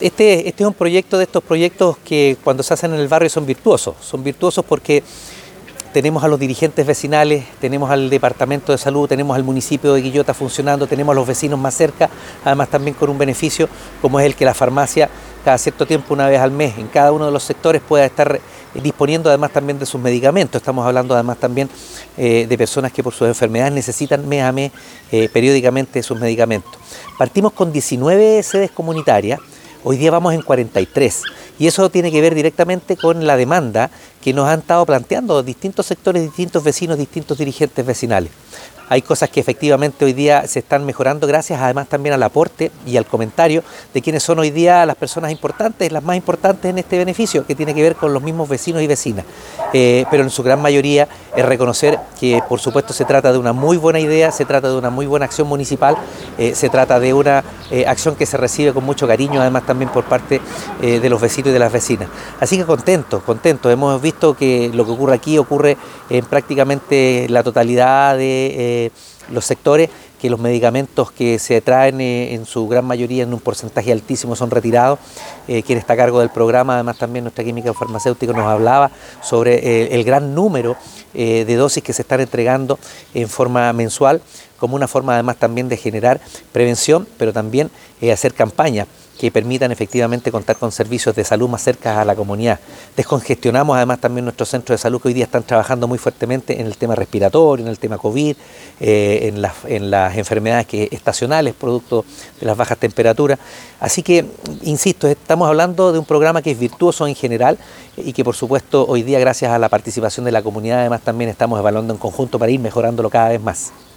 Este es un proyecto de estos proyectos que cuando se hacen en el barrio son virtuosos. Son virtuosos porque tenemos a los dirigentes vecinales, tenemos al departamento de salud, tenemos al municipio de Quillota funcionando, tenemos a los vecinos más cerca, además también con un beneficio como es el que la farmacia cada cierto tiempo, una vez al mes, en cada uno de los sectores pueda estar disponiendo además también de sus medicamentos. Estamos hablando además también de personas que por sus enfermedades necesitan mes a mes periódicamente sus medicamentos. Partimos con 19 sedes comunitarias. Hoy día vamos en 43 y eso tiene que ver directamente con la demanda que nos han estado planteando distintos sectores, distintos vecinos, distintos dirigentes vecinales. Hay cosas que efectivamente hoy día se están mejorando gracias además también al aporte y al comentario de quienes son hoy día las personas importantes, las más importantes en este beneficio, que tiene que ver con los mismos vecinos y vecinas. Pero en su gran mayoría es reconocer que por supuesto se trata de una muy buena idea, se trata de una muy buena acción municipal, se trata de una acción que se recibe con mucho cariño además también por parte de los vecinos y de las vecinas. Así que contentos. Hemos visto que lo que ocurre aquí ocurre en prácticamente la totalidad de los sectores, que los medicamentos que se traen en su gran mayoría en un porcentaje altísimo son retirados. Quien está a cargo del programa, además también nuestra química farmacéutica nos hablaba sobre el gran número de dosis que se están entregando en forma mensual, como una forma además también de generar prevención, pero también hacer campañas que permitan efectivamente contar con servicios de salud más cerca a la comunidad. Descongestionamos además también nuestros centros de salud que hoy día están trabajando muy fuertemente en el tema respiratorio, en el tema COVID, en las enfermedades estacionales producto de las bajas temperaturas. Así que, insisto, estamos hablando de un programa que es virtuoso en general y que por supuesto hoy día gracias a la participación de la comunidad además también estamos evaluando en conjunto para ir mejorándolo cada vez más.